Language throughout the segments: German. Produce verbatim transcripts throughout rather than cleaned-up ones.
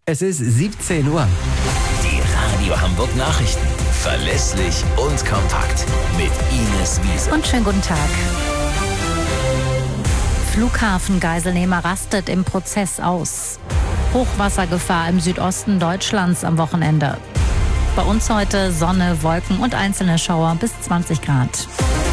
Es ist siebzehn Uhr. Die Radio Hamburg Nachrichten. Verlässlich und kompakt. Mit Ines Wiese. Und schönen guten Tag. Flughafen-Geiselnehmer rastet im Prozess aus. Hochwassergefahr im Südosten Deutschlands am Wochenende. Bei uns heute Sonne, Wolken und einzelne Schauer bis zwanzig Grad.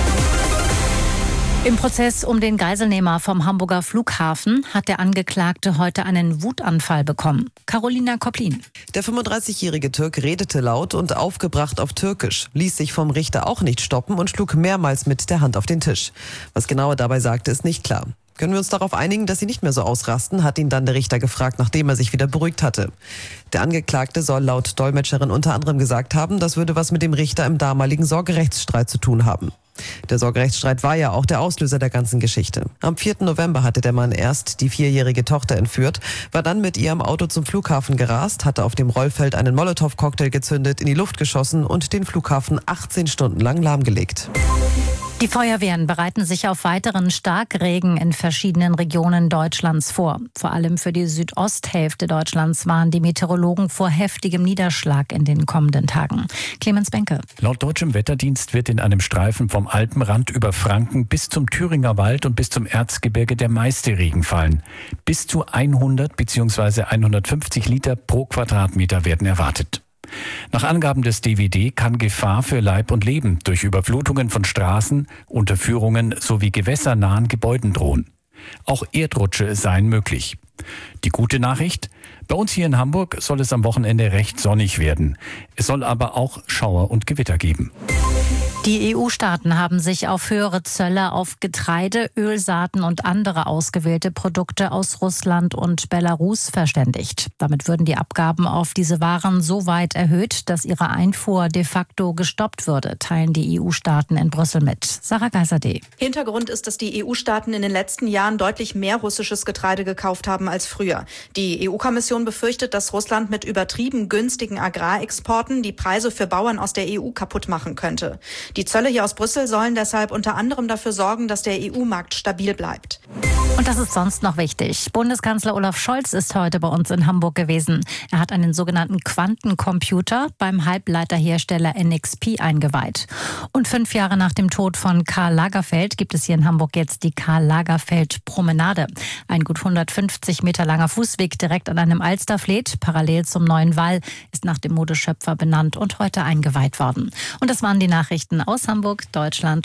Im Prozess um den Geiselnehmer vom Hamburger Flughafen hat der Angeklagte heute einen Wutanfall bekommen. Carolina Koplin. Der fünfunddreißigjährige Türk redete laut und aufgebracht auf Türkisch, ließ sich vom Richter auch nicht stoppen und schlug mehrmals mit der Hand auf den Tisch. Was genau er dabei sagte, ist nicht klar. Können wir uns darauf einigen, dass Sie nicht mehr so ausrasten, hat ihn dann der Richter gefragt, nachdem er sich wieder beruhigt hatte. Der Angeklagte soll laut Dolmetscherin unter anderem gesagt haben, das würde was mit dem Richter im damaligen Sorgerechtsstreit zu tun haben. Der Sorgerechtsstreit war ja auch der Auslöser der ganzen Geschichte. Am vierten November hatte der Mann erst die vierjährige Tochter entführt, war dann mit ihr im Auto zum Flughafen gerast, hatte auf dem Rollfeld einen Molotow-Cocktail gezündet, in die Luft geschossen und den Flughafen achtzehn Stunden lang lahmgelegt. Die Feuerwehren bereiten sich auf weiteren Starkregen in verschiedenen Regionen Deutschlands vor. Vor allem für die Südosthälfte Deutschlands warnen die Meteorologen vor heftigem Niederschlag in den kommenden Tagen. Clemens Benke. Laut deutschem Wetterdienst wird in einem Streifen vom Alpenrand über Franken bis zum Thüringer Wald und bis zum Erzgebirge der meiste Regen fallen. Bis zu hundert bzw. hundertfünfzig Liter pro Quadratmeter werden erwartet. Nach Angaben des D W D kann Gefahr für Leib und Leben durch Überflutungen von Straßen, Unterführungen sowie gewässernahen Gebäuden drohen. Auch Erdrutsche seien möglich. Die gute Nachricht: Bei uns hier in Hamburg soll es am Wochenende recht sonnig werden. Es soll aber auch Schauer und Gewitter geben. Die E U-Staaten haben sich auf höhere Zölle auf Getreide, Ölsaaten und andere ausgewählte Produkte aus Russland und Belarus verständigt. Damit würden die Abgaben auf diese Waren so weit erhöht, dass ihre Einfuhr de facto gestoppt würde, teilen die E U-Staaten in Brüssel mit. Sarah Geiserde. Hintergrund ist, dass die E U-Staaten in den letzten Jahren deutlich mehr russisches Getreide gekauft haben als früher. Die E U-Kommission befürchtet, dass Russland mit übertrieben günstigen Agrarexporten die Preise für Bauern aus der E U kaputt machen könnte. Die Zölle hier aus Brüssel sollen deshalb unter anderem dafür sorgen, dass der E U-Markt stabil bleibt. Und das ist sonst noch wichtig. Bundeskanzler Olaf Scholz ist heute bei uns in Hamburg gewesen. Er hat einen sogenannten Quantencomputer beim Halbleiterhersteller N X P eingeweiht. Und fünf Jahre nach dem Tod von Karl Lagerfeld gibt es hier in Hamburg jetzt die Karl-Lagerfeld-Promenade. Ein gut hundertfünfzig Meter langer Fußweg direkt an einem Alsterfleet, parallel zum Neuen Wall, ist nach dem Modeschöpfer benannt und heute eingeweiht worden. Und das waren die Nachrichten aus Hamburg, Deutschland